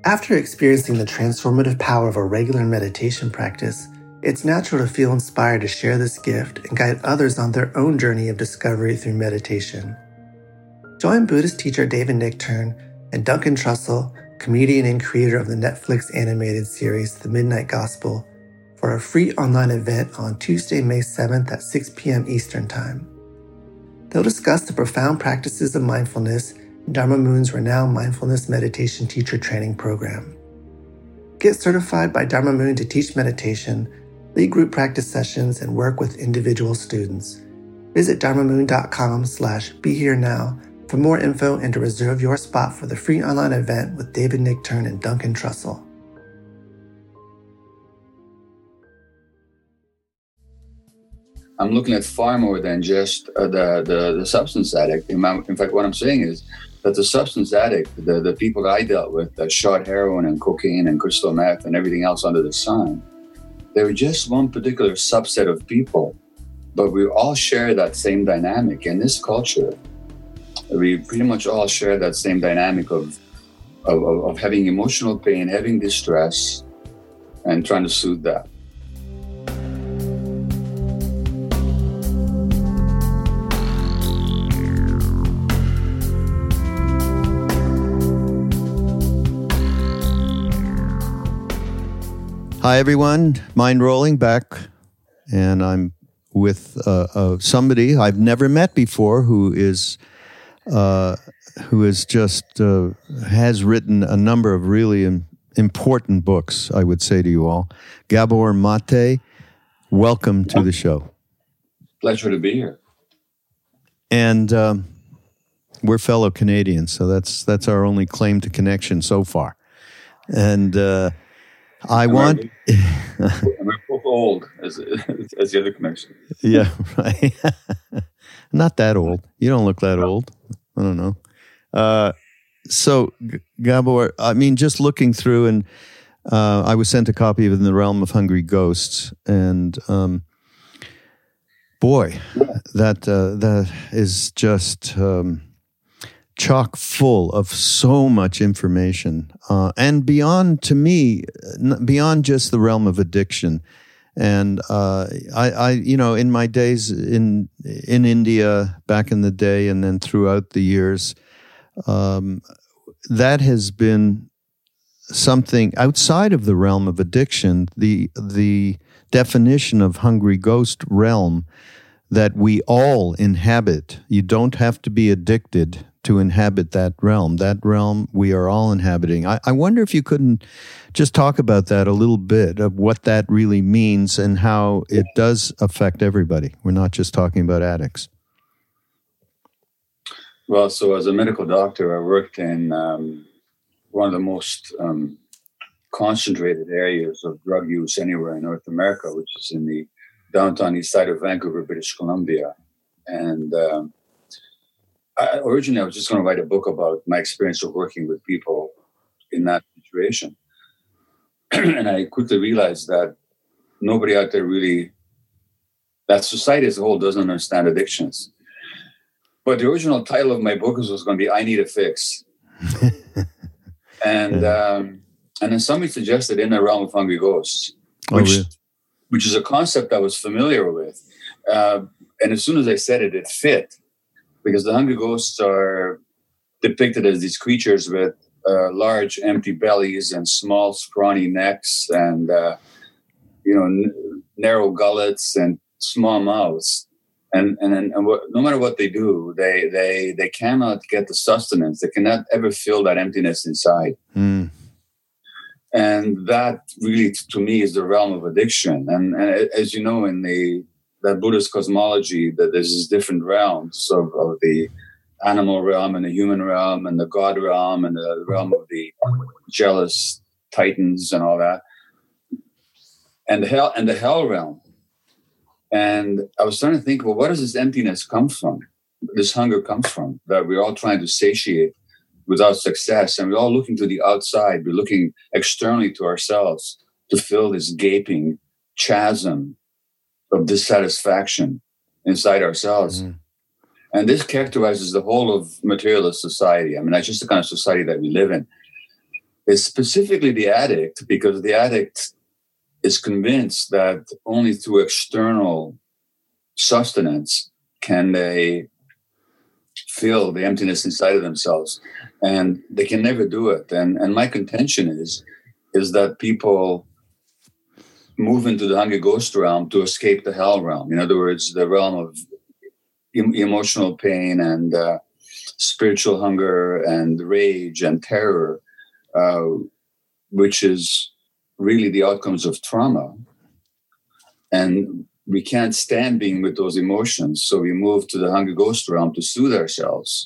After experiencing the transformative power of a regular meditation practice, it's natural to feel inspired to share this gift and guide others on their own journey of discovery through meditation. Join Buddhist teacher David Nichtern and Duncan Trussell, comedian and creator of the Netflix animated series The Midnight Gospel, for a free online event on Tuesday, May 7th at 6 p.m. Eastern Time. They'll discuss the profound practices of mindfulness in Dharma Moon's renowned mindfulness meditation teacher training program. Get certified by Dharma Moon to teach meditation, lead group practice sessions, and work with individual students. Visit dharmamoon.com/beherenow for more info and to reserve your spot for the free online event with David Nichtern and Duncan Trussell. I'm looking at far more than just the substance addict. In fact, what I'm saying is that the substance addict, the people that I dealt with that shot heroin and cocaine and crystal meth and everything else under the sun, they were just one particular subset of people, but we all share that same dynamic. In this culture, we pretty much all share that same dynamic of having emotional pain, having distress, and trying to soothe that. Hi, everyone. Mind Rolling back, and I'm with somebody I've never met before who is just has written a number of really important books, I would say to you all. Gabor Mate, welcome to the show. Pleasure to be here. And we're fellow Canadians, so that's our only claim to connection so far. And we're both old as the other connection. Yeah, right. Not that old. You don't look that old. I don't know. So, Gabor, I mean, just looking through, and I was sent a copy of In the Realm of Hungry Ghosts, and boy, that is just chock full of so much information, and beyond, to me, beyond just the realm of addiction. And I in my days in India back in the day, and then throughout the years, that has been something outside of the realm of addiction. The definition of hungry ghost realm that we all inhabit. You don't have to be addicted to inhabit that realm. That realm we are all inhabiting. I wonder if you couldn't just talk about that a little bit, of what that really means and how it does affect everybody. We're not just talking about addicts. Well, so as a medical doctor, I worked in one of the most concentrated areas of drug use anywhere in North America, which is in the downtown east side of Vancouver, British Columbia. And originally, I was just going to write a book about my experience of working with people in that situation. And I quickly realized that nobody out there really, that society as a whole doesn't understand addictions. But the original title of my book was going to be I Need a Fix. And then somebody suggested In the Realm of Hungry Ghosts, which is a concept I was familiar with. And as soon as I said it, it fit. Because the hungry ghosts are depicted as these creatures with large, empty bellies and small, scrawny necks, and narrow gullets and small mouths. And no matter what they do, they cannot get the sustenance. They cannot ever fill that emptiness inside. Mm. And that really, to me, is the realm of addiction. And as you know, in that Buddhist cosmology, that there's these different realms of the animal realm and the human realm and the God realm and the realm of the jealous titans and all that, and the hell realm. And I was trying to think, well, where does this emptiness come from? This hunger comes from, that we're all trying to satiate without success, and we're all looking to the outside. We're looking externally to ourselves to fill this gaping chasm of dissatisfaction inside ourselves. Mm. And this characterizes the whole of materialist society. I mean, that's just the kind of society that we live in. is specifically the addict, because the addict is convinced that only through external sustenance can they fill the emptiness inside of themselves, and they can never do it. And my contention is that people move into the hungry ghost realm to escape the hell realm. In other words, the realm of emotional pain and spiritual hunger and rage and terror, which is really the outcomes of trauma. And we can't stand being with those emotions, so we move to the hungry ghost realm to soothe ourselves.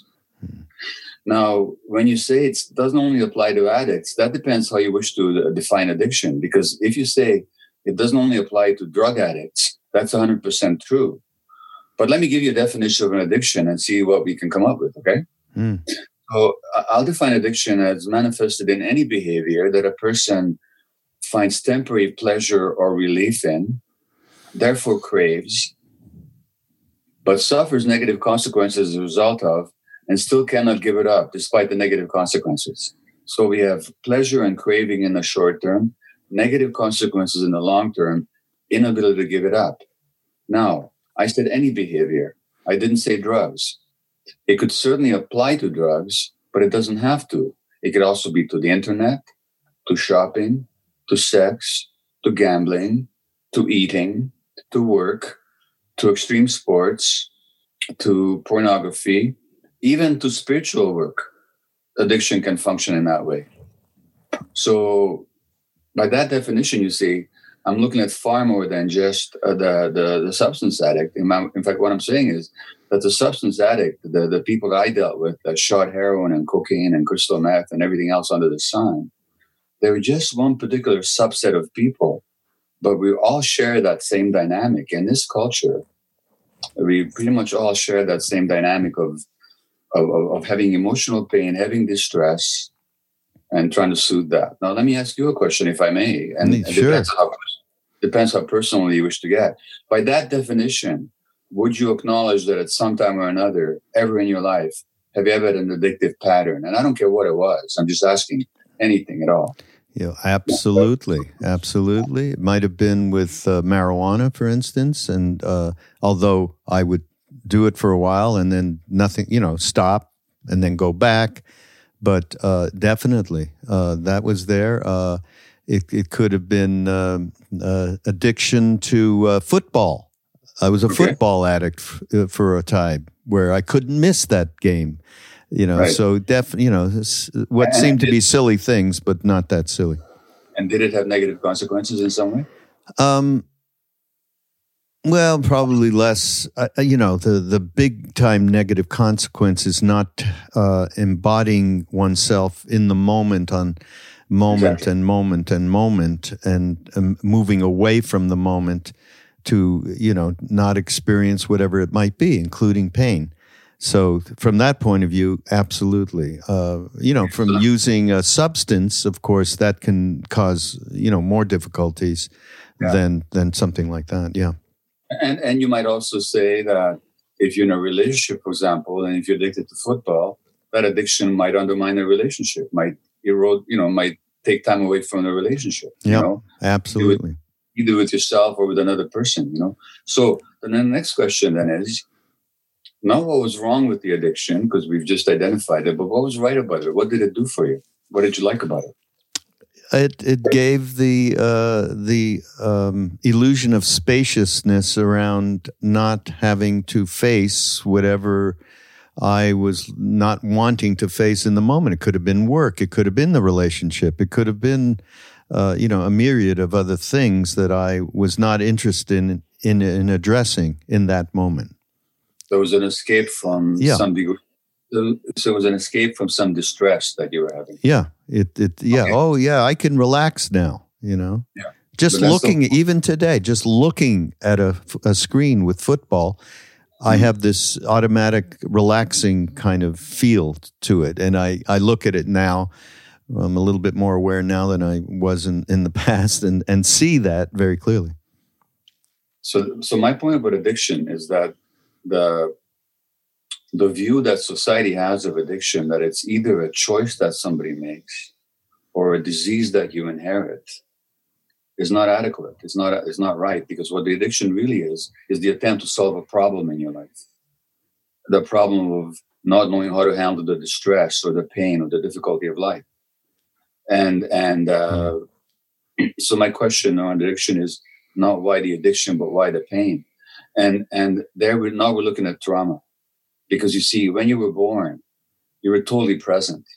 Now, when you say it doesn't only apply to addicts, that depends how you wish to define addiction. Because if you say it doesn't only apply to drug addicts, that's 100% true. But let me give you a definition of an addiction and see what we can come up with, okay? So I'll define addiction as manifested in any behavior that a person finds temporary pleasure or relief in, therefore craves, but suffers negative consequences as a result of, and still cannot give it up despite the negative consequences. So we have pleasure and craving in the short term, negative consequences in the long term, inability to give it up. Now, I said any behavior. I didn't say drugs. It could certainly apply to drugs, but it doesn't have to. It could also be to the internet, to shopping, to sex, to gambling, to eating, to work, to extreme sports, to pornography, even to spiritual work. Addiction can function in that way. So by that definition, you see, I'm looking at far more than just the substance addict. In fact, what I'm saying is that the substance addict, the people that I dealt with that shot heroin and cocaine and crystal meth and everything else under the sun, they were just one particular subset of people. But we all share that same dynamic. In this culture, we pretty much all share that same dynamic of having emotional pain, having distress, and trying to soothe that. Now, let me ask you a question, if I may. And sure. Depends how personal you wish to get. By that definition, would you acknowledge that at some time or another, ever in your life, have you ever had an addictive pattern? And I don't care what it was. I'm just asking anything at all. Yeah, absolutely. Absolutely. It might have been with marijuana, for instance. And although I would do it for a while and then nothing, stop and then go back. But definitely, that was there. It could have been addiction to football. I was a football addict for a time where I couldn't miss that game. Right. So definitely, what seemed to be silly things, but not that silly. And did it have negative consequences in some way? Well, probably less. The big time negative consequence is not embodying oneself in the moment on moment exactly. and moment and moment and moving away from the moment to, not experience whatever it might be, including pain. So from that point of view, absolutely. From using a substance, of course, that can cause, more difficulties than something like that. Yeah. And you might also say that if you're in a relationship, for example, and if you're addicted to football, that addiction might undermine the relationship, might erode, might take time away from the relationship. Yeah, absolutely. Either with yourself or with another person, So then the next question then is, not what was wrong with the addiction, because we've just identified it, but what was right about it? What did it do for you? What did you like about it? It gave the illusion of spaciousness around not having to face whatever I was not wanting to face in the moment. It could have been work. It could have been the relationship. It could have been, a myriad of other things that I was not interested in addressing in that moment. There was an escape from some degree. So it was an escape from some distress that you were having. Yeah. Okay. Oh, yeah. I can relax now, Yeah. Just looking, even today, just looking at a screen with football, I have this automatic relaxing kind of feel to it. And I look at it now. I'm a little bit more aware now than I was in the past and see that very clearly. So my point about addiction is that the view that society has of addiction, that it's either a choice that somebody makes or a disease that you inherit is not adequate. It's not right, because what the addiction really is the attempt to solve a problem in your life. The problem of not knowing how to handle the distress or the pain or the difficulty of life. So my question on addiction is not why the addiction, but why the pain. And now we're looking at trauma, because you see, when you were born, you were totally present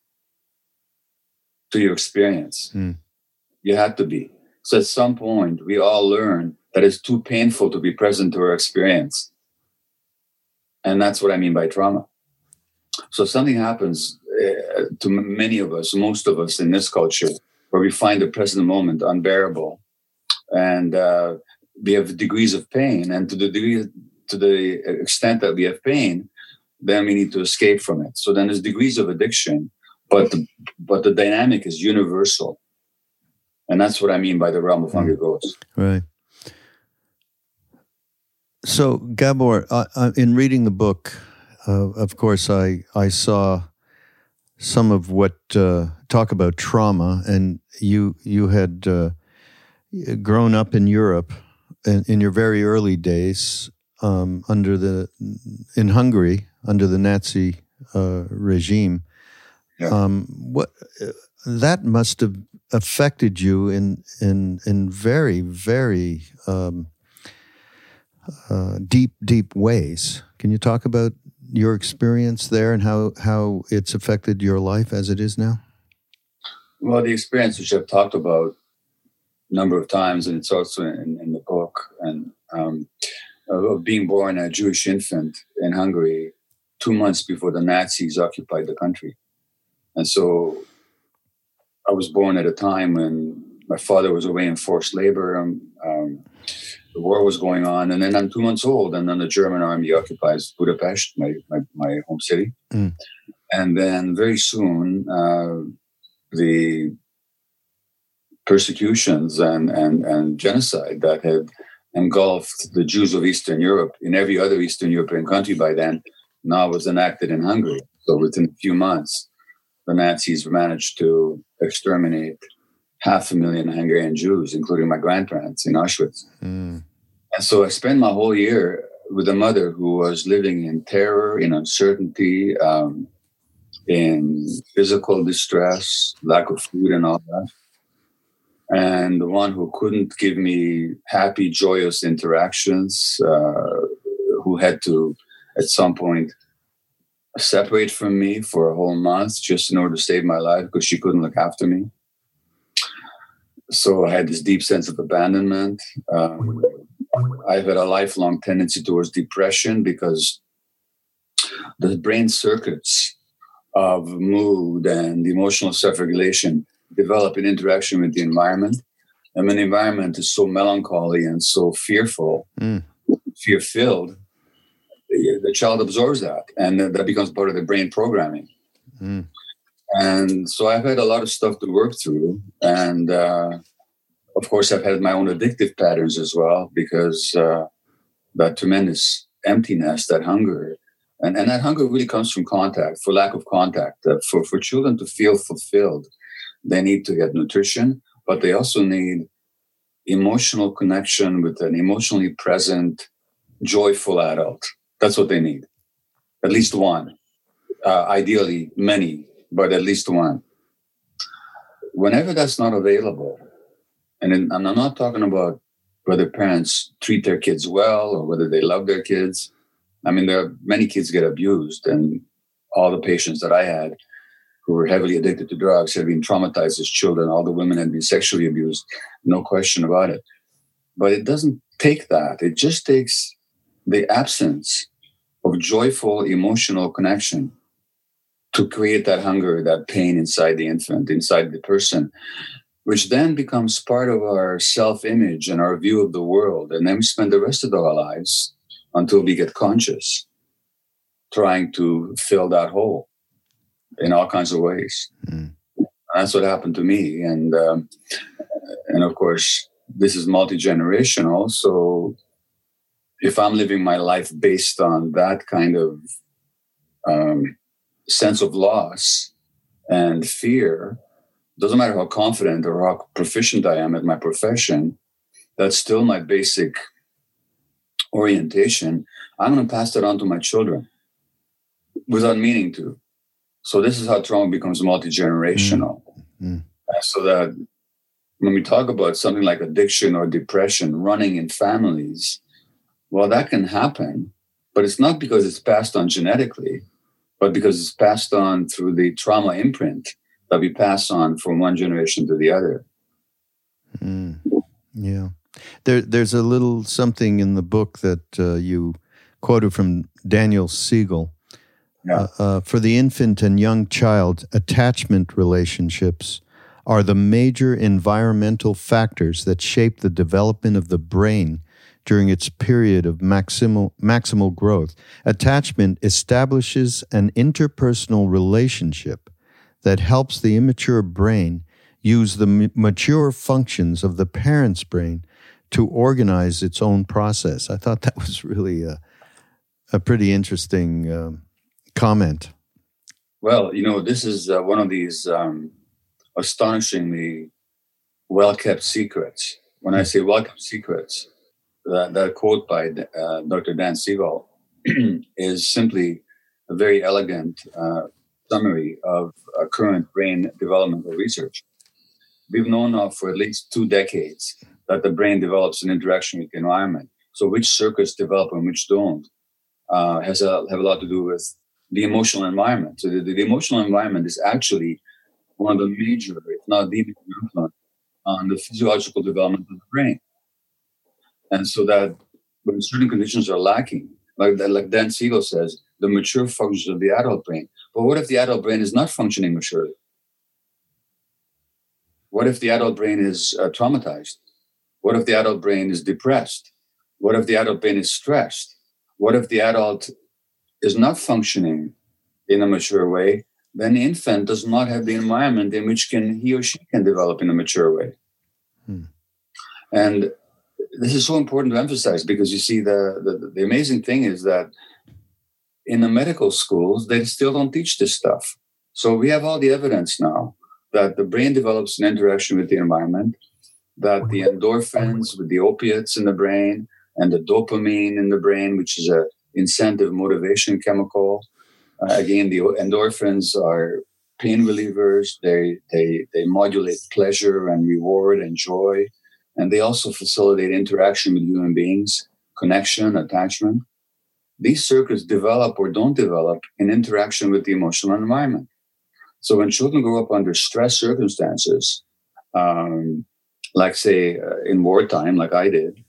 to your experience. You had to be. So at some point, we all learn that it's too painful to be present to our experience. And that's what I mean by trauma. So something happens to many of us, most of us in this culture, where we find the present moment unbearable, and we have degrees of pain. And to the extent that we have pain, then we need to escape from it. So then there's degrees of addiction, but the dynamic is universal. And that's what I mean by the realm of Hungry Ghost. Right. So, Gabor, in reading the book, of course, I saw some of what talk about trauma, and you had grown up in Europe in your very early days in Hungary under the Nazi regime. Yeah. What that must have affected you in very, very deep ways. Can you talk about your experience there and how it's affected your life as it is now? Well, the experience which I've talked about a number of times, and it's also in the book, and of being born a Jewish infant in Hungary 2 months before the Nazis occupied the country. And so I was born at a time when my father was away in forced labor. The war was going on, and then I'm 2 months old, and then the German army occupies Budapest, my home city. And then very soon, the persecutions and genocide that had engulfed the Jews of Eastern Europe in every other Eastern European country by then now was enacted in Hungary. So within a few months, the Nazis managed to exterminate 500,000 Hungarian Jews, including my grandparents, in Auschwitz. And so I spent my whole year with a mother who was living in terror, in uncertainty, in physical distress, lack of food and all that. And the one who couldn't give me happy, joyous interactions, who had to, at some point, separate from me for a whole month just in order to save my life because she couldn't look after me. So I had this deep sense of abandonment. I've had a lifelong tendency towards depression because the brain circuits of mood and emotional self-regulation develop in interaction with the environment. And when the environment is so melancholy and so fearful, fear-filled, the child absorbs that, and that becomes part of the brain programming. And so I've had a lot of stuff to work through. And of course, I've had my own addictive patterns as well, because that tremendous emptiness, that hunger, and that hunger really comes from contact, for lack of contact. For children to feel fulfilled, they need to get nutrition, but they also need emotional connection with an emotionally present, joyful adult. That's what they need. At least one. Ideally, many, but at least one. Whenever that's not available, and I'm not talking about whether parents treat their kids well or whether they love their kids. I mean, there are many kids get abused, and all the patients that I had who were heavily addicted to drugs had been traumatized as children. All the women had been sexually abused, no question about it. But it doesn't take that. It just takes the absence of joyful emotional connection to create that hunger, that pain inside the infant, inside the person, which then becomes part of our self-image and our view of the world. And then we spend the rest of our lives until we get conscious, trying to fill that hole in all kinds of ways. That's what happened to me. And of course, this is multi-generational. So if I'm living my life based on that kind of sense of loss and fear, doesn't matter how confident or how proficient I am at my profession, that's still my basic orientation. I'm going to pass that on to my children without meaning to. So this is how trauma becomes multi-generational. So that when we talk about something like addiction or depression running in families, well, that can happen, but it's not because it's passed on genetically, but because it's passed on through the trauma imprint that we pass on from one generation to the other. Yeah. There's a little something in the book that you quoted from Daniel Siegel. Yeah. For the infant and young child, attachment relationships are the major environmental factors that shape the development of the brain during its period of maximal growth. Attachment establishes an interpersonal relationship that helps the immature brain use the mature functions of the parent's brain to organize its own process. I thought that was really a pretty interesting comment. Well, this is one of these astonishingly well-kept secrets. When I say well-kept secrets, that quote by Dr. Dan Siegel is simply a very elegant summary of current brain developmental research. We've known now for at least 2 decades that the brain develops in interaction with the environment. So which circuits develop and which don't have a lot to do with the emotional environment. So the emotional environment is actually one of the major, if not the major influence on the physiological development of the brain. And so that when certain conditions are lacking, like Dan Siegel says, the mature functions of the adult brain. But what if the adult brain is not functioning maturely? What if the adult brain is traumatized? What if the adult brain is depressed? What if the adult brain is stressed? What if the adult is not functioning in a mature way? Then the infant does not have the environment in which he or she can develop in a mature way. And this is so important to emphasize because you see the amazing thing is that in the medical schools, they still don't teach this stuff. So we have all the evidence now that the brain develops in interaction with the environment, that the endorphins with the opiates in the brain and the dopamine in the brain, which is a incentive motivation chemical. Again, the endorphins are pain relievers. They modulate pleasure and reward and joy. And they also facilitate interaction with human beings, connection, attachment. These circuits develop or don't develop in interaction with the emotional environment. So when children grow up under stress circumstances, like say in wartime, like I did,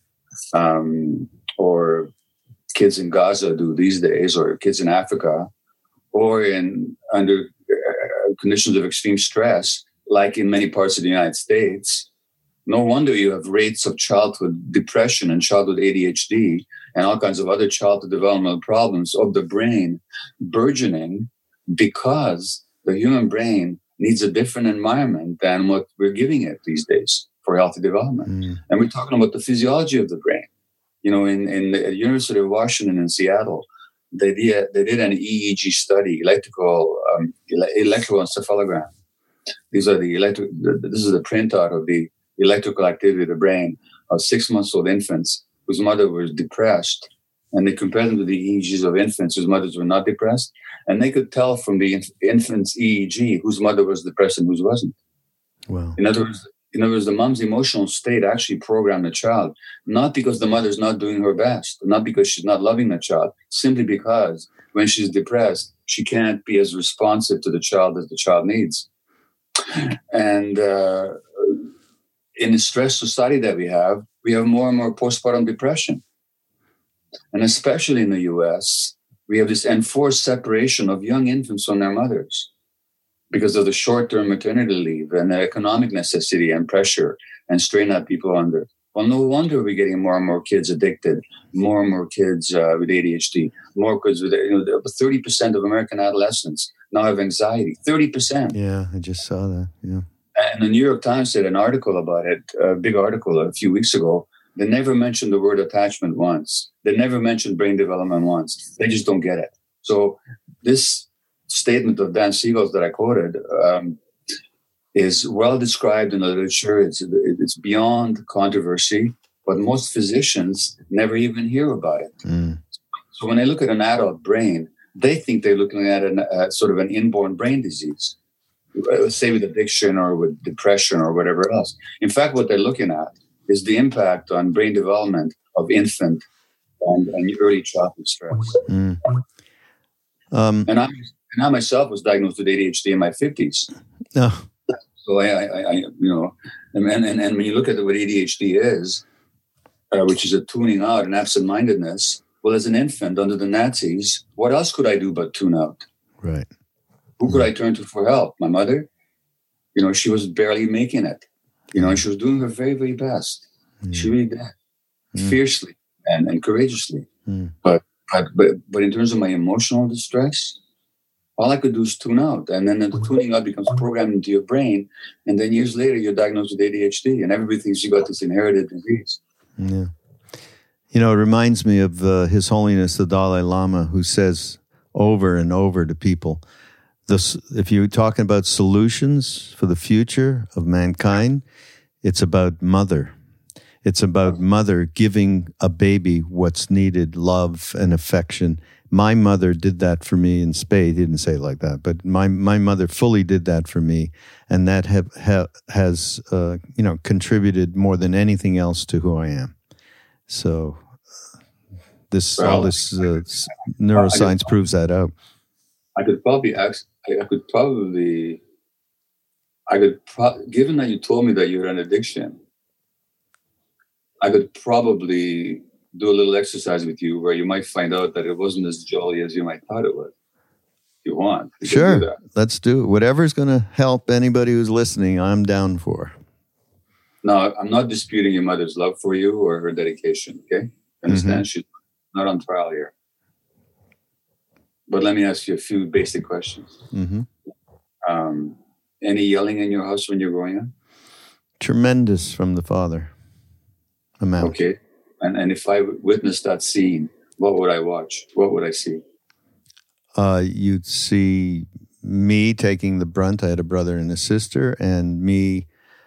or kids in Gaza do these days, or kids in Africa, or under conditions of extreme stress, like in many parts of the United States, no wonder you have rates of childhood depression and childhood ADHD and all kinds of other childhood developmental problems of the brain burgeoning, because the human brain needs a different environment than what we're giving it these days for healthy development. And we're talking about the physiology of the brain. In the University of Washington in Seattle, they did an EEG study, electrical encephalogram. This is the printout of the electrical activity of the brain of 6-month-old infants whose mother was depressed, and they compared them to the EEGs of infants whose mothers were not depressed, and they could tell from the infant's EEG whose mother was depressed and whose wasn't. Wow. In other words, the mom's emotional state actually programmed the child, not because the mother's not doing her best, not because she's not loving the child, simply because when she's depressed, she can't be as responsive to the child as the child needs. And in the stress society that we have more and more postpartum depression. And especially in the US, we have this enforced separation of young infants from their mothers because of the short-term maternity leave and the economic necessity and pressure and strain that people are under. Well, no wonder we're getting more and more kids addicted, more and more kids with ADHD, more kids with 30% of American adolescents now have anxiety. 30%. Yeah, I just saw that. Yeah. And the New York Times did an article about it, a big article a few weeks ago. They never mentioned the word attachment once. They never mentioned brain development once. They just don't get it. So this statement of Dan Siegel's that I quoted is well described in the literature. It's beyond controversy, but most physicians never even hear about it. So when they look at an adult brain, they think they're looking at sort of an inborn brain disease, say with addiction or with depression or whatever else. In fact, what they're looking at is the impact on brain development of infant and early childhood stress. And I myself was diagnosed with ADHD in my 50s. Oh. So I you know, and when you look at what ADHD is, which is a tuning out and absent-mindedness, well, as an infant under the Nazis, what else could I do but tune out? Right. Who could I turn to for help? My mother? You know, she was barely making it. You know, and she was doing her very, very best. She really did. Fiercely and courageously. But in terms of my emotional distress, all I could do is tune out. And then the tuning out becomes programmed into your brain. And then years later, you're diagnosed with ADHD. And everybody thinks you got this inherited disease. Yeah. You know, it reminds me of His Holiness the Dalai Lama, who says over and over to people, if you're talking about solutions for the future of mankind, it's about mother. It's about mother giving a baby what's needed, love and affection. My mother did that for me in spades. He didn't say it like that, but my mother fully did that for me, and that has contributed more than anything else to who I am. So all this neuroscience proves that out. Given that you told me that you had an addiction, I could probably do a little exercise with you where you might find out that it wasn't as jolly as you might thought it was. If you want. Sure. Let's do it. Whatever's going to help anybody who's listening, I'm down for. No, I'm not disputing your mother's love for you or her dedication, okay? Understand? She's not on trial here. But let me ask you a few basic questions. Any yelling in your house when you're growing up? Tremendous from the father. Amount. Okay. And if I witnessed that scene, what would I watch? What would I see? You'd see me taking the brunt. I had a brother and a sister, and me,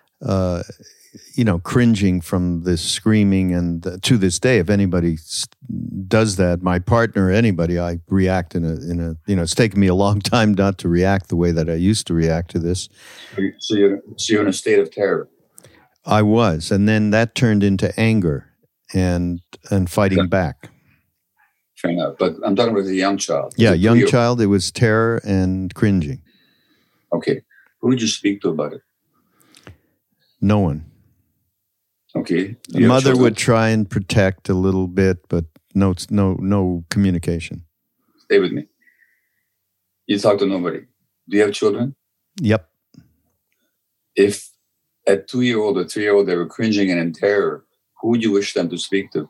cringing from this screaming. And to this day, if anybody does that, my partner or anybody, I react in a. It's taken me a long time not to react the way that I used to react to this. So you're in a state of terror. I was, and then that turned into anger and fighting back. Fair enough. But I'm talking about the young child. Yeah, young child. It was terror and cringing. Okay. Who did you speak to about it? No one. Okay. Mother would try and protect a little bit, but no communication. Stay with me. You talk to nobody. Do you have children? Yep. If at 2-year-old or 3-year-old they were cringing and in terror, who would you wish them to speak to?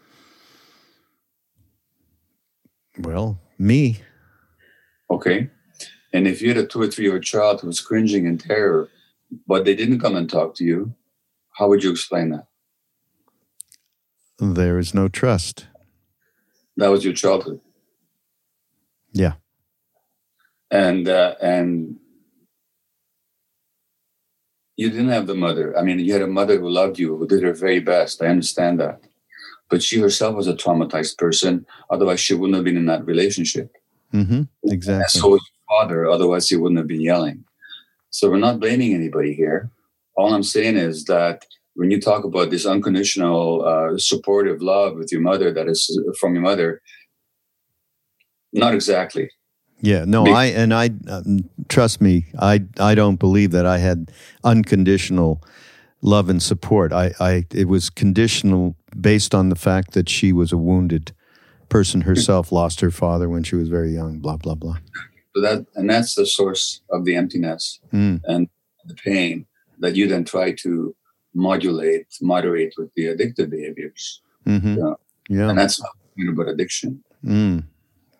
Well, me. Okay. And if you had a 2 or 3-year-old child who was cringing in terror, but they didn't come and talk to you, how would you explain that? There is no trust. That was your childhood. Yeah. And you didn't have the mother. I mean, you had a mother who loved you, who did her very best. I understand that. But she herself was a traumatized person. Otherwise, she wouldn't have been in that relationship. Exactly. And so was your father. Otherwise, he wouldn't have been yelling. So we're not blaming anybody here. All I'm saying is that when you talk about this unconditional, supportive love with your mother, that is from your mother, not exactly. Yeah, no, I trust me, I don't believe that I had unconditional love and support. It was conditional based on the fact that she was a wounded person herself, lost her father when she was very young, blah, blah, blah. So that's the source of the emptiness and the pain that you then try to moderate with the addictive behaviors. Yeah. And that's about addiction. And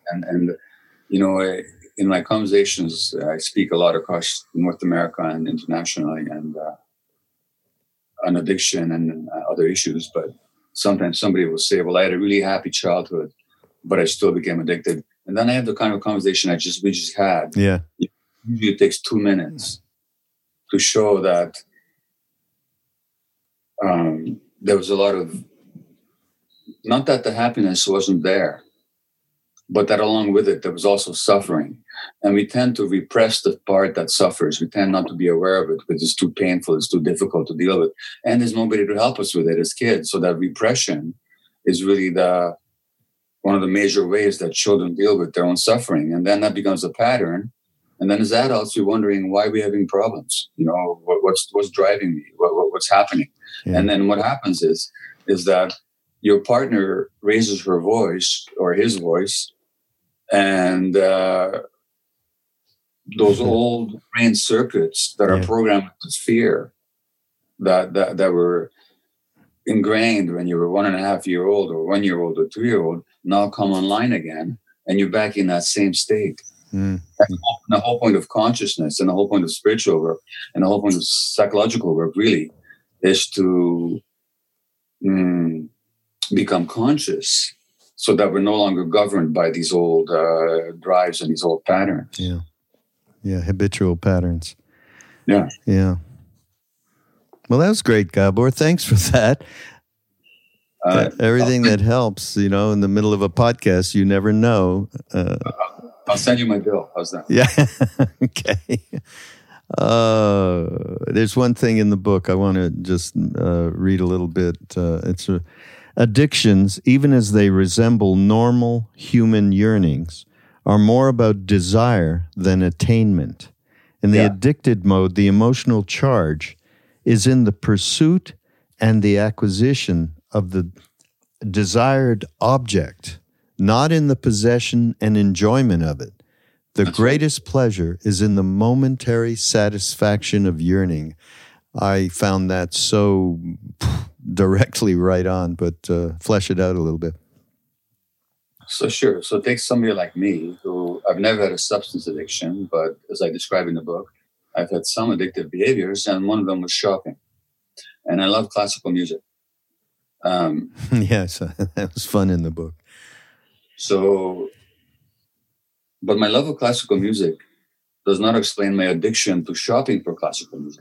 in my conversations, I speak a lot across North America and internationally and on addiction and other issues. But sometimes somebody will say, well, I had a really happy childhood, but I still became addicted. And then I have the kind of conversation we just had. Yeah. Usually it takes 2 minutes to show that there was a lot of, not that the happiness wasn't there, but that along with it, there was also suffering. And we tend to repress the part that suffers. We tend not to be aware of it because it's too painful, it's too difficult to deal with. And there's nobody to help us with it as kids. So that repression is really one of the major ways that children deal with their own suffering. And then that becomes a pattern. And then as adults, you're wondering, why are we having problems? What's driving me? What's happening? Yeah. And then what happens is that your partner raises her voice or his voice, and those old brain circuits that are programmed with fear that were ingrained when you were 1.5-year-old or 1-year-old or 2-year-old now come online again, and you're back in that same state. And the whole point of consciousness and the whole point of spiritual work and the whole point of psychological work really is to become conscious so that we're no longer governed by these old drives and these old patterns. Yeah, habitual patterns. Yeah. Well, that was great, Gabor. Thanks for that. Everything that helps, in the middle of a podcast, you never know. I'll send you my bill. How's that? Yeah. Okay. There's one thing in the book I want to just read a little bit. It's addictions, even as they resemble normal human yearnings, are more about desire than attainment. In the addicted mode, the emotional charge is in the pursuit and the acquisition of the desired object, not in the possession and enjoyment of it. The greatest pleasure is in the momentary satisfaction of yearning. I found that so directly right on, but flesh it out a little bit. So sure. So take somebody like me, who I've never had a substance addiction, but as I describe in the book, I've had some addictive behaviors, and one of them was shopping. And I love classical music. Yes, that was fun in the book. So, but my love of classical music does not explain my addiction to shopping for classical music.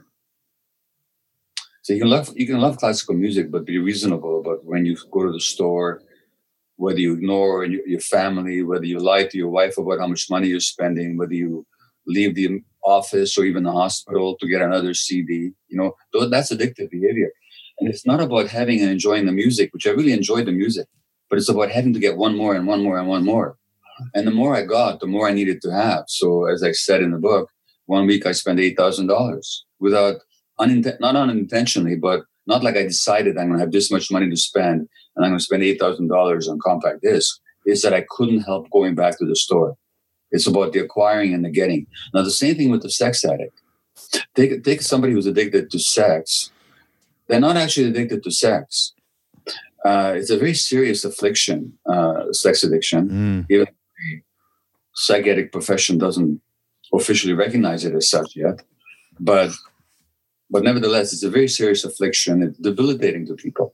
So you can love classical music, but be reasonable about when you go to the store, whether you ignore your family, whether you lie to your wife about how much money you're spending, whether you leave the office or even the hospital to get another CD. That's addictive behavior. And it's not about having and enjoying the music, which I really enjoyed the music, but it's about having to get one more and one more and one more. And the more I got, the more I needed to have. So as I said in the book, one week I spent $8,000 without, not unintentionally, but not like I decided I'm going to have this much money to spend and I'm going to spend $8,000 on compact disc. It's that I couldn't help going back to the store. It's about the acquiring and the getting. Now, the same thing with the sex addict. Take somebody who's addicted to sex. They're not actually addicted to sex. It's a very serious affliction, sex addiction. Even the psychiatric profession doesn't officially recognize it as such yet. But nevertheless, it's a very serious affliction. It's debilitating to people.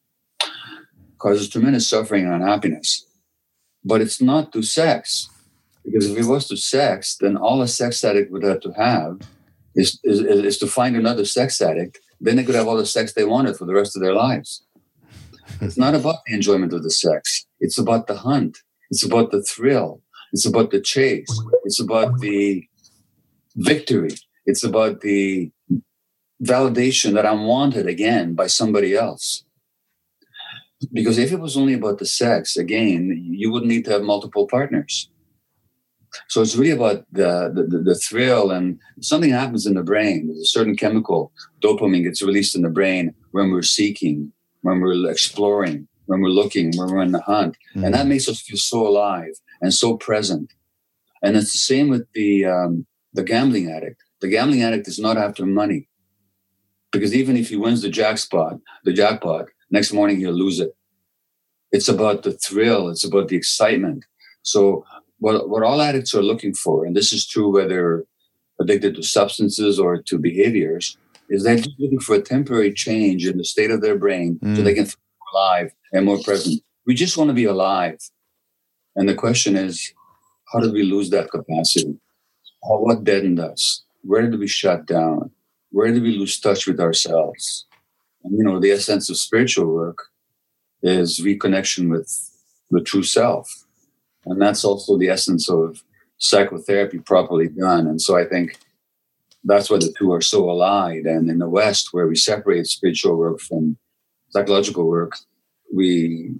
Causes tremendous suffering and unhappiness. But it's not to sex. Because if it was to sex, then all a sex addict would have to have is to find another sex addict. Then they could have all the sex they wanted for the rest of their lives. It's not about the enjoyment of the sex. It's about the hunt. It's about the thrill. It's about the chase. It's about the victory. It's about the validation that I'm wanted again by somebody else. Because if it was only about the sex, again, you would need to have multiple partners. So it's really about the thrill, and something happens in the brain. There's a certain chemical, dopamine, gets released in the brain when we're seeking, when we're exploring, when we're looking, when we're in the hunt. Mm-hmm. And that makes us feel so alive and so present. And it's the same with the gambling addict. The gambling addict is not after money. Because even if he wins the jackpot, next morning he'll lose it. It's about the thrill. It's about the excitement. So what all addicts are looking for, and this is true whether addicted to substances or to behaviors, is they're just looking for a temporary change in the state of their brain so they can feel more alive and more present. We just want to be alive. And the question is, how did we lose that capacity? What deadened us? Where did we shut down? where do we lose touch with ourselves? And, the essence of spiritual work is reconnection with the true self. And that's also the essence of psychotherapy properly done. And so I think that's why the two are so allied. And in the West, where we separate spiritual work from psychological work, the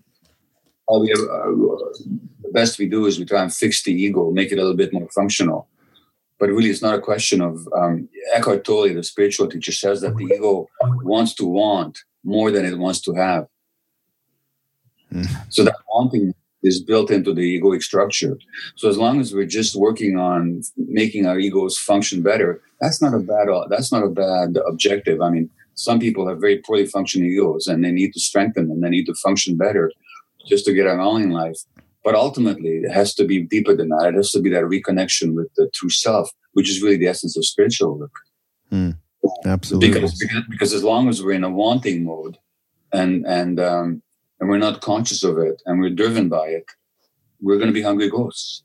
best we do is we try and fix the ego, make it a little bit more functional. But really, it's not a question of Eckhart Tolle, the spiritual teacher, says that the ego wants to want more than it wants to have. So that wanting is built into the egoic structure. So as long as we're just working on making our egos function better, that's not a bad objective. I mean, some people have very poorly functioning egos, and they need to strengthen them. They need to function better just to get along in life. But ultimately, it has to be deeper than that. It has to be that reconnection with the true self, which is really the essence of spiritual work. Absolutely. Because as long as we're in a wanting mode, and we're not conscious of it, and we're driven by it, we're going to be hungry ghosts.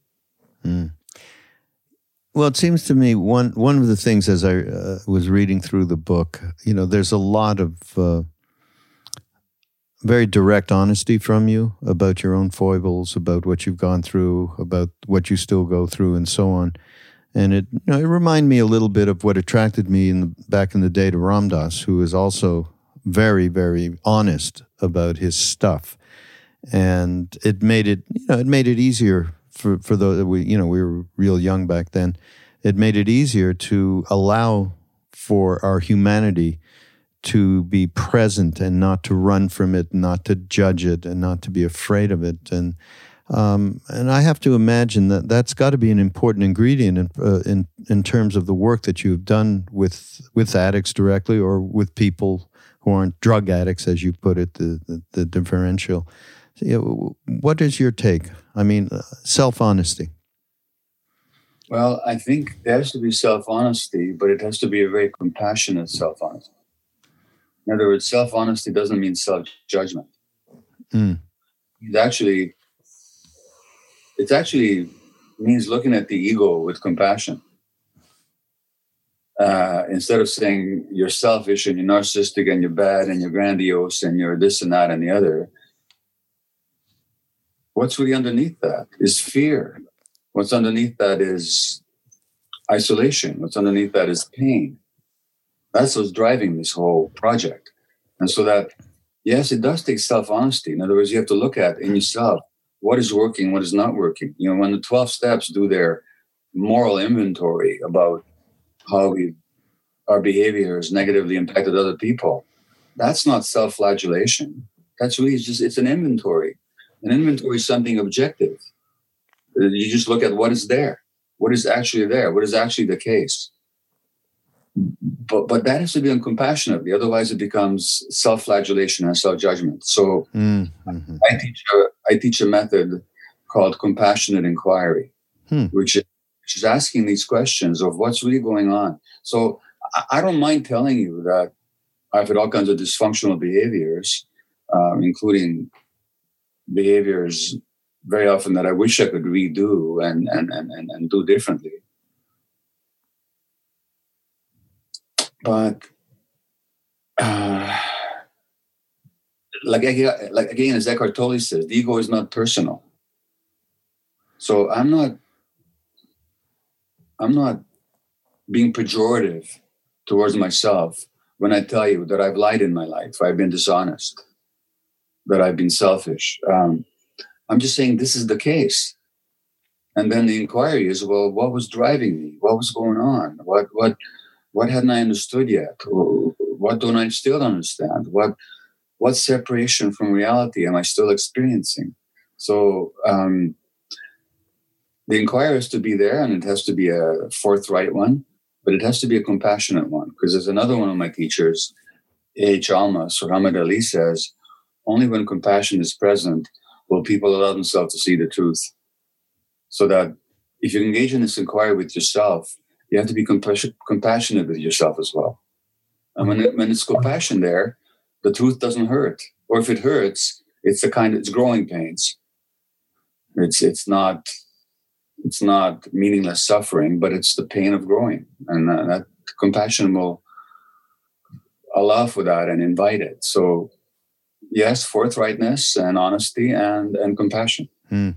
Well, it seems to me one of the things, as I was reading through the book, there's a lot of very direct honesty from you about your own foibles, about what you've gone through, about what you still go through, and so on. And it reminded me a little bit of what attracted me back in the day to Ram Dass, who is also very, very honest about his stuff. And it made it easier for those, we were real young back then. It made it easier to allow for our humanity to be present and not to run from it, not to judge it, and not to be afraid of it. And I have to imagine that that's got to be an important ingredient in terms of the work that you've done with addicts directly, or with people who aren't drug addicts, as you put it, the differential. So, what is your take? I mean, self-honesty. Well, I think there has to be self-honesty, but it has to be a very compassionate self-honesty. In other words, self-honesty doesn't mean self-judgment. It actually means looking at the ego with compassion. Instead of saying you're selfish and you're narcissistic and you're bad and you're grandiose and you're this and that and the other, what's really underneath that is fear. What's underneath that is isolation. What's underneath that is pain. That's what's driving this whole project. And so that, yes, it does take self-honesty. In other words, you have to look at in yourself what is working, what is not working. When the 12 steps do their moral inventory about how our behavior has negatively impacted other people, that's not self-flagellation. That's really it's an inventory. An inventory is something objective. You just look at what is there, what is actually there, what is actually the case. But that has to be done compassionately. Otherwise, it becomes self-flagellation and self-judgment. So I teach a method called compassionate inquiry, which is asking these questions of what's really going on. So I don't mind telling you that I've had all kinds of dysfunctional behaviors, including behaviors very often that I wish I could redo and do differently. But again, as Eckhart Tolle says, the ego is not personal. So I'm not being pejorative towards myself when I tell you that I've lied in my life, I've been dishonest, that I've been selfish. I'm just saying this is the case. And then the inquiry is, well, what was driving me? What was going on? What hadn't I understood yet? What don't I still understand? What separation from reality am I still experiencing? So the inquiry has to be there, and it has to be a forthright one, but it has to be a compassionate one. Because there's another one of my teachers, A.H. Almas, or Muhammad Ali, says, only when compassion is present will people allow themselves to see the truth. So that if you engage in this inquiry with yourself, you have to be compassionate with yourself as well. And when it's compassion there, the truth doesn't hurt. Or if it hurts, it's growing pains. It's not meaningless suffering, but it's the pain of growing. And that compassion will allow for that and invite it. So yes, forthrightness and honesty and compassion.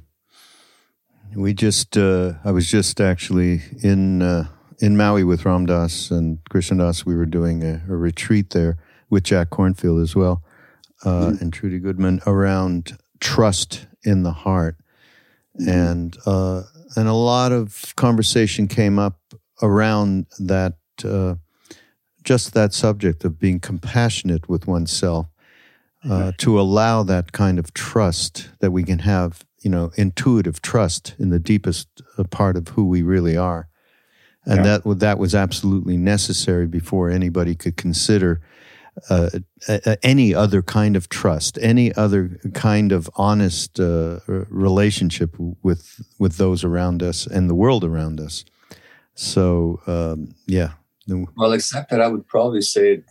We just, I was just actually in Maui with Ram Dass and Krishna Das. We were doing a retreat there with Jack Kornfield as well, and Trudy Goodman, around trust in the heart. And a lot of conversation came up around that, just that subject of being compassionate with oneself, to allow that kind of trust that we can have, intuitive trust in the deepest part of who we really are. And that was absolutely necessary before anybody could consider any other kind of trust, any other kind of honest relationship with those around us and the world around us. So, Well, except that I would probably say it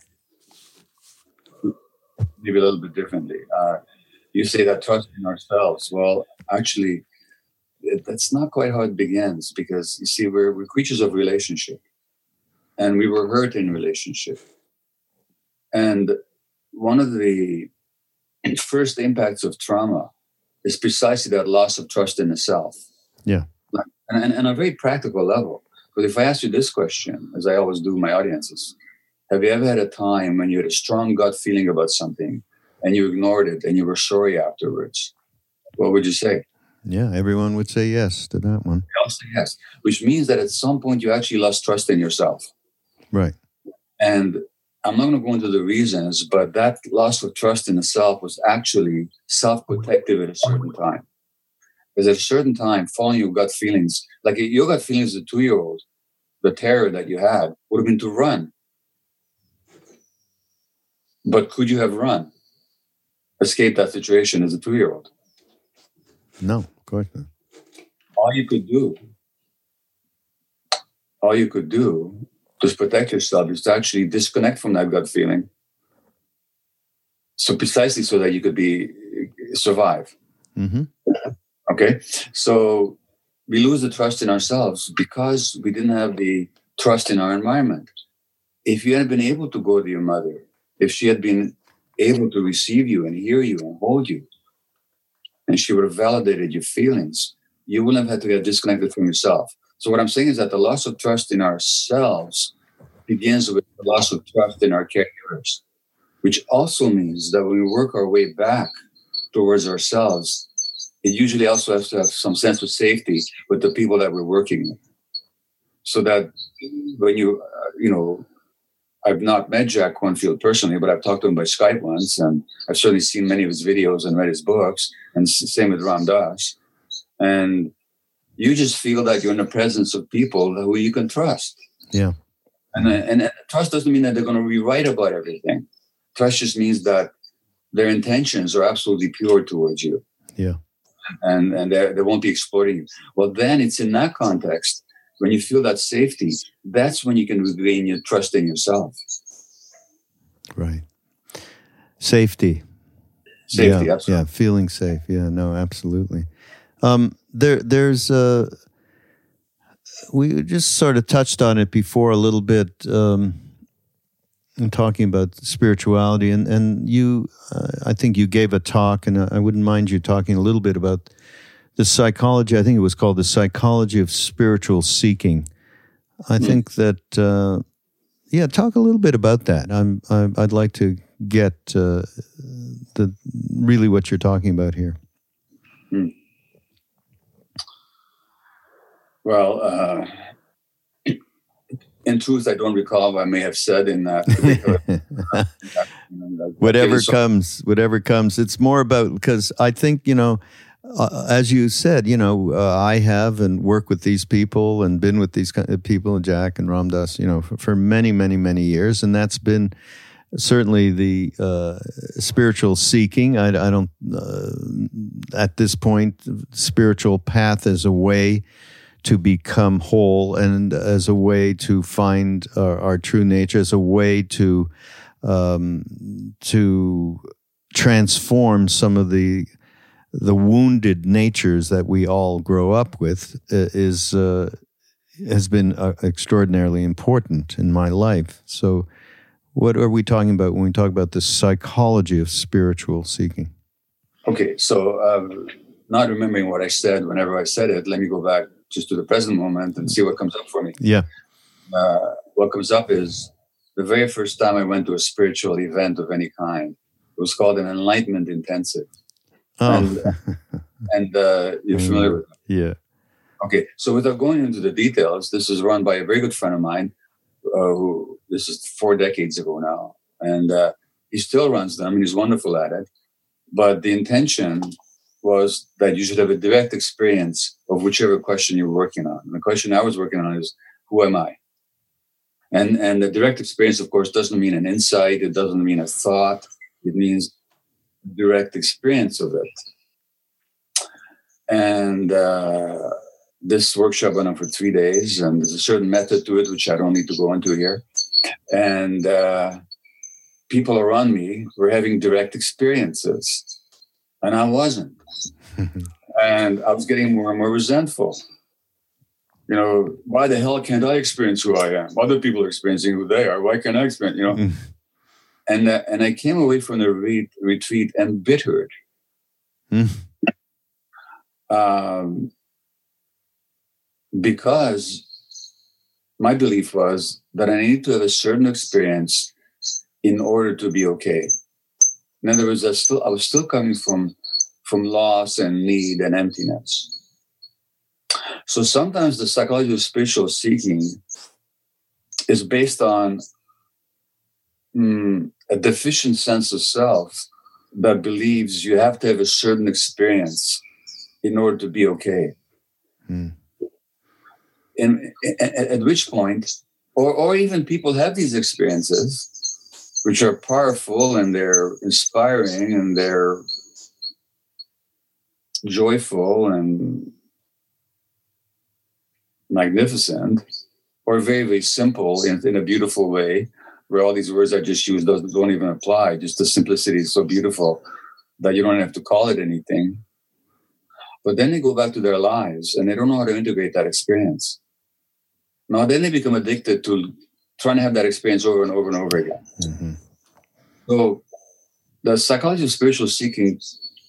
maybe a little bit differently. You say that trust in ourselves. Well, actually, that's not quite how it begins, because you see, we're creatures of relationship, and we were hurt in relationship. And one of the first impacts of trauma is precisely that loss of trust in the self. Yeah. And on a very practical level. But if I ask you this question, as I always do with my audiences, have you ever had a time when you had a strong gut feeling about something and you ignored it and you were sorry afterwards? What would you say? Yeah, everyone would say yes to that one. They all say yes, which means that at some point you actually lost trust in yourself. Right. And I'm not going to go into the reasons, but that loss of trust in the self was actually self-protective at a certain time. Because at a certain time, following your gut feelings, like your gut feelings as a 2-year-old, the terror that you had would have been to run. But could you have run? Escape that situation as a 2-year-old? No, of course not. All you could do to protect yourself is to actually disconnect from that gut feeling. So precisely so that you could survive. Mm-hmm. Okay? So we lose the trust in ourselves because we didn't have the trust in our environment. If you had been able to go to your mother, if she had been able to receive you and hear you and hold you, and she would have validated your feelings, you wouldn't have had to get disconnected from yourself. So what I'm saying is that the loss of trust in ourselves begins with the loss of trust in our caregivers, which also means that when we work our way back towards ourselves, it usually also has to have some sense of safety with the people that we're working with. So that when I've not met Jack Kornfield personally, but I've talked to him by Skype once, and I've certainly seen many of his videos and read his books, and same with Ram Dass. And you just feel that you're in the presence of people who you can trust. Yeah. And trust doesn't mean that they're going to rewrite about everything. Trust just means that their intentions are absolutely pure towards you. Yeah. And they won't be exploiting you. Well, then it's in that context, when you feel that safety, that's when you can regain your trust in yourself. Right. Safety. Safety, yeah, absolutely. Yeah, feeling safe. Yeah, no, absolutely. There's we just sort of touched on it before a little bit in talking about spirituality, and you, I think you gave a talk, and I wouldn't mind you talking a little bit about the psychology. I think it was called the psychology of spiritual seeking. I think that, talk a little bit about that. I'd like to get really what you're talking about here. Well, in truth, I don't recall what I may have said in that particular. Whatever comes. It's more about, because I think, as you said, I have and work with these people and been with these people, Jack and Ram Dass, for many, many, many years. And that's been certainly the spiritual seeking. I don't, at this point, spiritual path as a way to become whole and as a way to find our true nature, as a way to transform some of the wounded natures that we all grow up with, has been extraordinarily important in my life. So What are we talking about when we talk about the psychology of spiritual seeking? Okay, so not remembering what I said whenever I said it, let me go back just to the present moment and see what comes up for me. Yeah. What comes up is the very first time I went to a spiritual event of any kind. It was called an Enlightenment Intensive. Oh. And you're familiar with it? Yeah. Okay, so without going into the details, this is run by a very good friend of mine, who this is 4 decades ago now. And he still runs them, and he's wonderful at it. But the intention was that you should have a direct experience of whichever question you're working on. And the question I was working on is, who am I? And the direct experience, of course, doesn't mean an insight. It doesn't mean a thought. It means direct experience of it. And this workshop went on for 3 days, and there's a certain method to it, which I don't need to go into here. And people around me were having direct experiences, and I wasn't. And I was getting more and more resentful. You know, why the hell can't I experience who I am? Other people are experiencing who they are. Why can't I experience, you know? And I came away from the retreat embittered. Because my belief was that I needed to have a certain experience in order to be okay. In other words, I was still coming from loss and need and emptiness. So sometimes the psychology of spiritual seeking is based on a deficient sense of self that believes you have to have a certain experience in order to be okay. At which point, or even people have these experiences, which are powerful and they're inspiring and they're joyful and magnificent, or very, very simple in a beautiful way, where all these words I just used don't even apply. Just the simplicity is so beautiful that you don't have to call it anything. But then they go back to their lives and they don't know how to integrate that experience. Now, then they become addicted to trying to have that experience over and over and over again. So the psychology of spiritual seeking,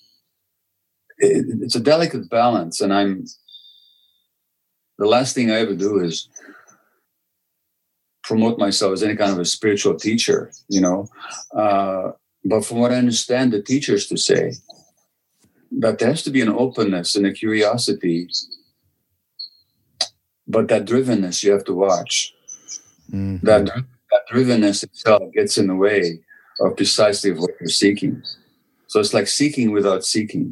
it's a delicate balance. And the last thing I ever do is promote myself as any kind of a spiritual teacher, you know. But from what I understand the teachers to say, that there has to be an openness and a curiosity, but that drivenness you have to watch. That drivenness itself gets in the way of precisely what you're seeking. So it's like seeking without seeking,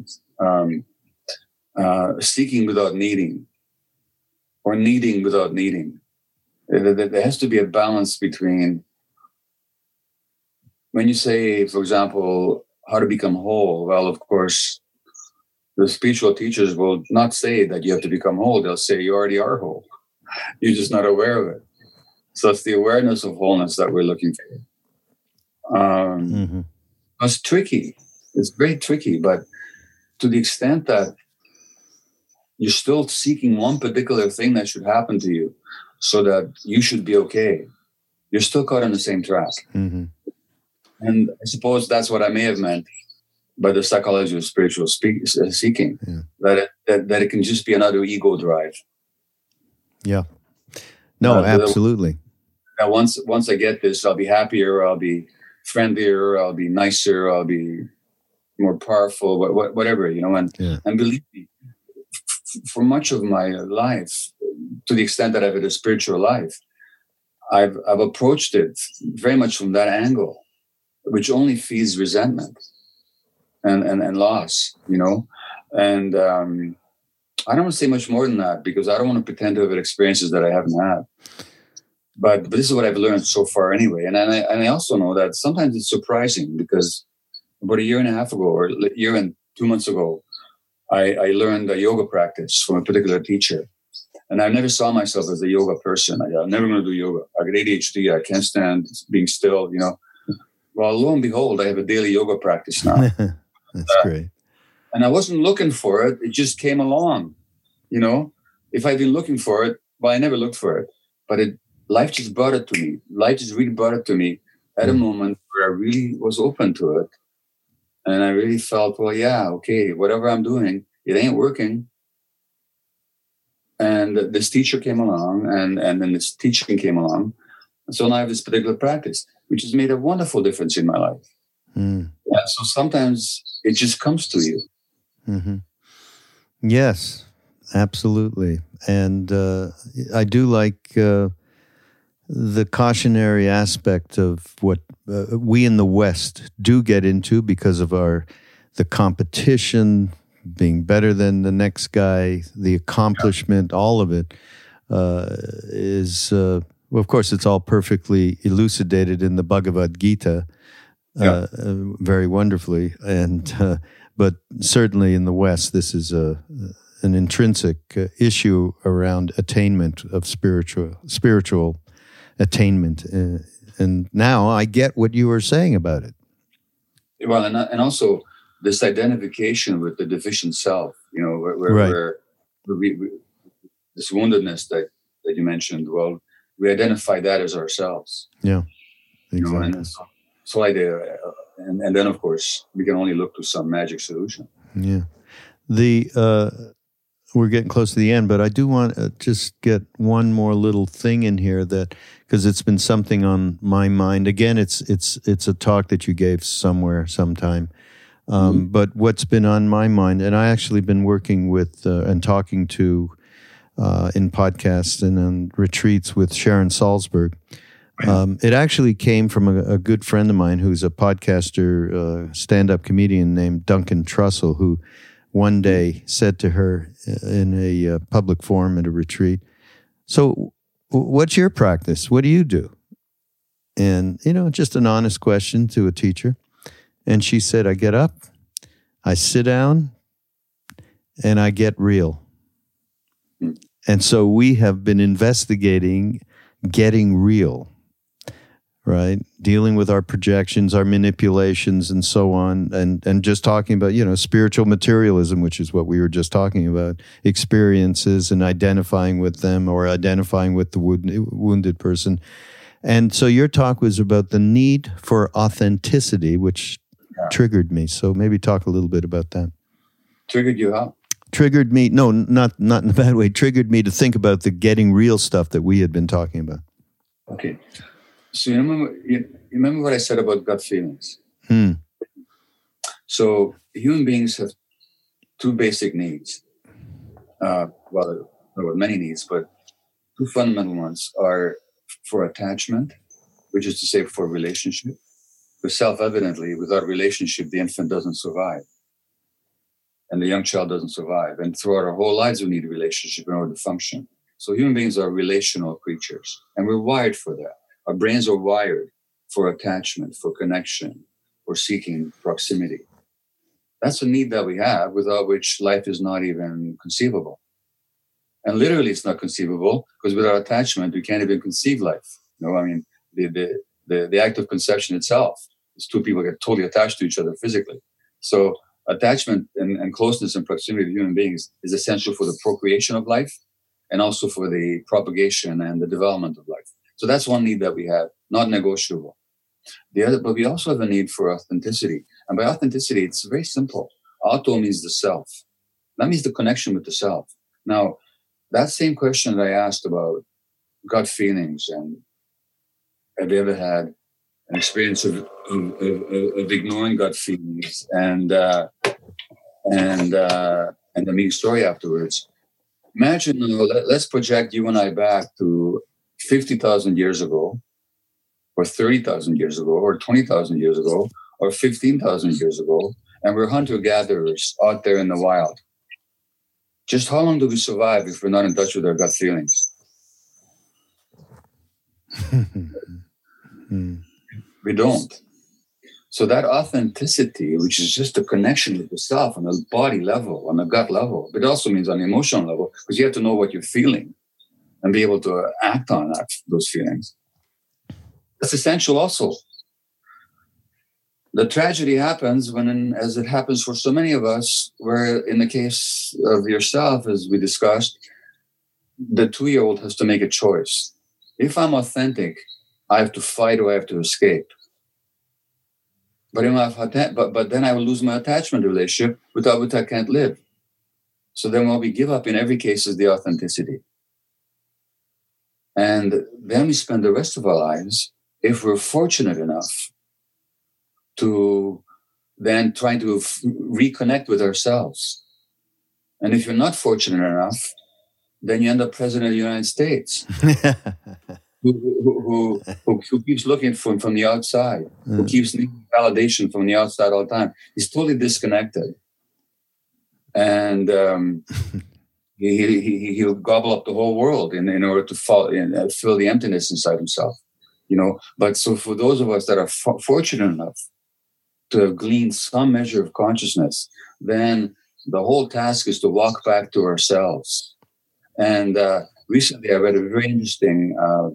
seeking without needing, or needing without needing. There has to be a balance between, when you say, for example, how to become whole, well, of course, the spiritual teachers will not say that you have to become whole. They'll say you already are whole. You're just not aware of it. So it's the awareness of wholeness that we're looking for. It's tricky. It's very tricky. But to the extent that you're still seeking one particular thing that should happen to you so that you should be okay, you're still caught on the same track. And I suppose that's what I may have meant by the psychology of spiritual seeking, that it can just be another ego drive. Yeah. No, absolutely. Now, once I get this, I'll be happier, I'll be friendlier, I'll be nicer, I'll be more powerful, whatever, you know. And believe me, for much of my life, to the extent that I've had a spiritual life, I've approached it very much from that angle, which only feeds resentment and loss, you know. And I don't want to say much more than that, because I don't want to pretend to have had experiences that I haven't had. But this is what I've learned so far anyway. And I also know that sometimes it's surprising, because about a year and a half ago, or a year and 2 months ago, I learned a yoga practice from a particular teacher. And I never saw myself as a yoga person. I'm never going to do yoga. I got ADHD. I can't stand being still, you know. Well, lo and behold, I have a daily yoga practice now. That's great. And I wasn't looking for it. It just came along, you know. If I'd been looking for it, well, I never looked for it. But life just brought it to me. Life just really brought it to me. at a moment where I really was open to it. And I really felt, well, yeah, okay, whatever I'm doing, it ain't working. And this teacher came along, and then this teaching came along. And so now I have this particular practice, which has made a wonderful difference in my life. And so sometimes it just comes to you. Mm-hmm. Yes, absolutely. And I do like the cautionary aspect of what we in the West do get into because of the competition, being better than the next guy, the accomplishment, all of it is, well, of course, it's all perfectly elucidated in the Bhagavad Gita very wonderfully. And but certainly in the West, this is an intrinsic issue around attainment of spiritual attainment. And now I get what you were saying about it. Well, and also this identification with the deficient self, where we this woundedness that you mentioned, well, we identify that as ourselves. Yeah, exactly. And so I do. And then, of course, we can only look to some magic solution. Yeah. We're getting close to the end, but I do want to just get one more little thing in here because it's been something on my mind. Again, it's a talk that you gave sometime. But what's been on my mind, and I actually been working with and talking to in podcasts and on retreats with Sharon Salzberg. It actually came from a good friend of mine who's a podcaster, stand-up comedian named Duncan Trussell, who one day said to her in a public forum at a retreat, "So what's your practice? What do you do?" And, just an honest question to a teacher. And she said, "I get up, I sit down, and I get real." And so we have been investigating getting real, right? Dealing with our projections, our manipulations, and so on, and just talking about, spiritual materialism, which is what we were just talking about, experiences and identifying with them or identifying with the wounded person. And so your talk was about the need for authenticity, which triggered me. So maybe talk a little bit about that. Triggered you how? Triggered me, no, not in a bad way, triggered me to think about the getting real stuff that we had been talking about. Okay. So you remember what I said about gut feelings? So human beings have two basic needs. There were many needs, but two fundamental ones are for attachment, which is to say for relationship. Because self-evidently, without relationship, the infant doesn't survive. And the young child doesn't survive. And throughout our whole lives, we need a relationship in order to function. So human beings are relational creatures, and we're wired for that. Our brains are wired for attachment, for connection, for seeking proximity. That's a need that we have, without which life is not even conceivable. And literally, it's not conceivable, because without attachment, we can't even conceive life. The act of conception itself is two people get totally attached to each other physically. So attachment and closeness and proximity to human beings is essential for the procreation of life and also for the propagation and the development of life. So that's one need that we have, not negotiable. But we also have a need for authenticity. And by authenticity, it's very simple. Auto means the self. That means the connection with the self. Now, that same question that I asked about gut feelings, and have you ever had an experience of ignoring gut feelings and the meaning story afterwards? Imagine, let's project you and I back to 50,000 years ago, or 30,000 years ago, or 20,000 years ago, or 15,000 years ago, and we're hunter-gatherers out there in the wild. Just how long do we survive if we're not in touch with our gut feelings? We don't. So that authenticity, which is just a connection with yourself on the body level, on the gut level, but it also means on the emotional level, because you have to know what you're feeling and be able to act on those feelings. That's essential also. The tragedy happens as it happens for so many of us, where in the case of yourself, as we discussed, the 2-year-old has to make a choice. If I'm authentic, I have to fight or I have to escape. But then I will lose my attachment relationship without which I can't live. So then what we give up in every case is the authenticity. And then we spend the rest of our lives, if we're fortunate enough, to then try to reconnect with ourselves. And if you're not fortunate enough, then you end up president of the United States, who keeps looking from the outside, who keeps needing validation from the outside all the time. He's totally disconnected. And he'll gobble up the whole world in order to fill the emptiness inside himself, But so for those of us that are fortunate enough to have gleaned some measure of consciousness, then the whole task is to walk back to ourselves. And recently I read a very interesting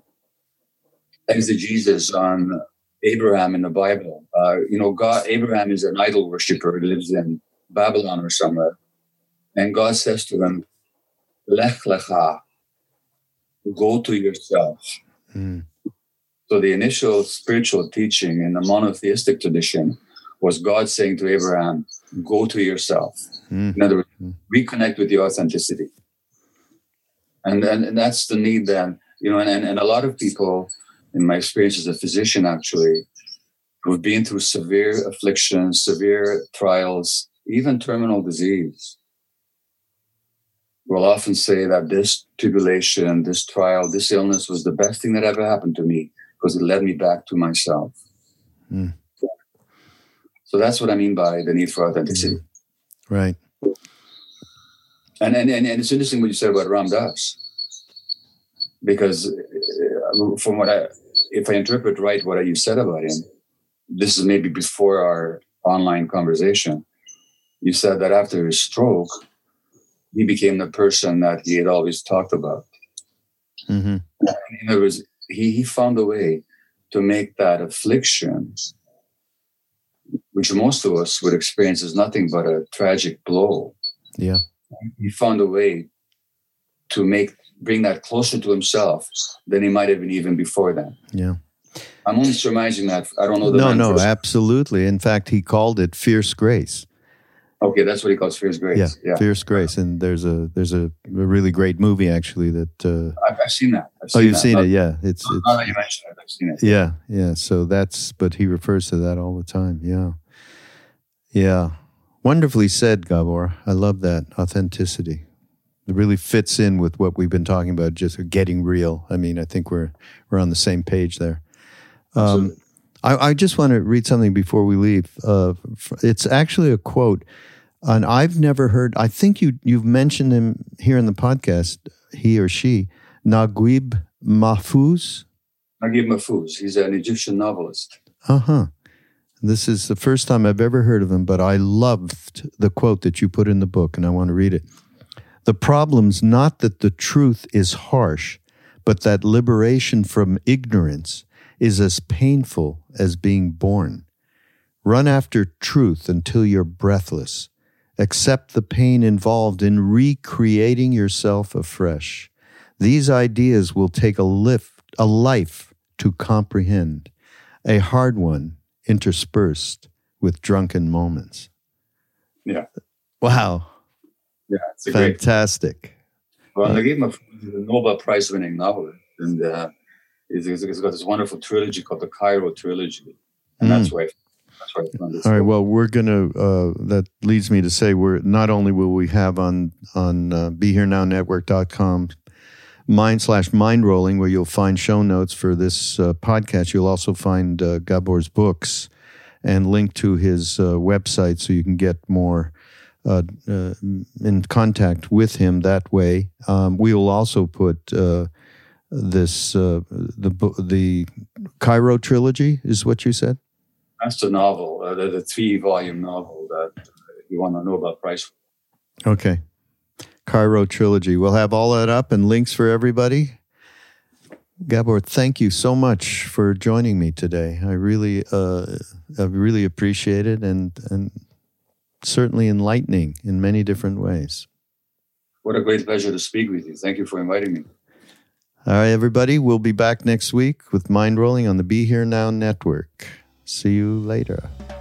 exegesis on Abraham in the Bible. Abraham is an idol worshiper who lives in Babylon or somewhere. And God says to him, Lech lecha, go to yourself. Mm. So the initial spiritual teaching in the monotheistic tradition was God saying to Abraham, go to yourself. Mm. In other words, reconnect with your authenticity. And that's the need then, and a lot of people, in my experience as a physician actually, who've been through severe afflictions, severe trials, even terminal disease, will often say that this tribulation, this trial, this illness was the best thing that ever happened to me because it led me back to myself. Mm. So that's what I mean by the need for authenticity. Right. And it's interesting what you said about Ram Dass, because from if I interpret right what you said about him, this is maybe before our online conversation. You said that after his stroke, he became the person that he had always talked about. Mm-hmm. In other words, he found a way to make that affliction, which most of us would experience as nothing but a tragic blow. Yeah. He found a way to bring that closer to himself than he might have been even before then. Yeah. I'm only surmising that. I don't know. No, absolutely. In fact, he called it fierce grace. Okay, that's what he calls fierce grace. Yeah, fierce grace. And there's a really great movie actually that I've seen that. You've seen it? Yeah, it's now that you mentioned it, I've seen it. Yeah. So but he refers to that all the time. Yeah. Wonderfully said, Gabor. I love that authenticity. It really fits in with what we've been talking about, just getting real. I mean, I think we're on the same page there. I just want to read something before we leave. It's actually a quote. And I've never heard, I think you've mentioned him here in the podcast, he or she, Naguib Mahfouz. Naguib Mahfouz. He's an Egyptian novelist. Uh-huh. This is the first time I've ever heard of him, but I loved the quote that you put in the book, and I want to read it. The problem's not that the truth is harsh, but that liberation from ignorance is as painful as being born. Run after truth until you're breathless. Accept the pain involved in recreating yourself afresh. These ideas will take a life to comprehend, a hard one interspersed with drunken moments. Yeah. Wow. Yeah, it's fantastic. Well, they gave him a Nobel Prize-winning novelist, and he's got this wonderful trilogy called the Cairo Trilogy, and that's why I found this. All right. Well, we're gonna. That leads me to say we're not only will we have on BeHereNowNetwork.com /mindrolling, where you'll find show notes for this podcast. You'll also find Gabor's books and link to his website, so you can get more in contact with him that way. We will also put this the Cairo Trilogy is what you said. That's the novel, the 3-volume novel that you won a Nobel Prize for. Okay. Cairo Trilogy. We'll have all that up and links for everybody. Gabor, thank you so much for joining me today. I really appreciate it and certainly enlightening in many different ways. What a great pleasure to speak with you. Thank you for inviting me. All right, everybody. We'll be back next week with Mind Rolling on the Be Here Now Network. See you later.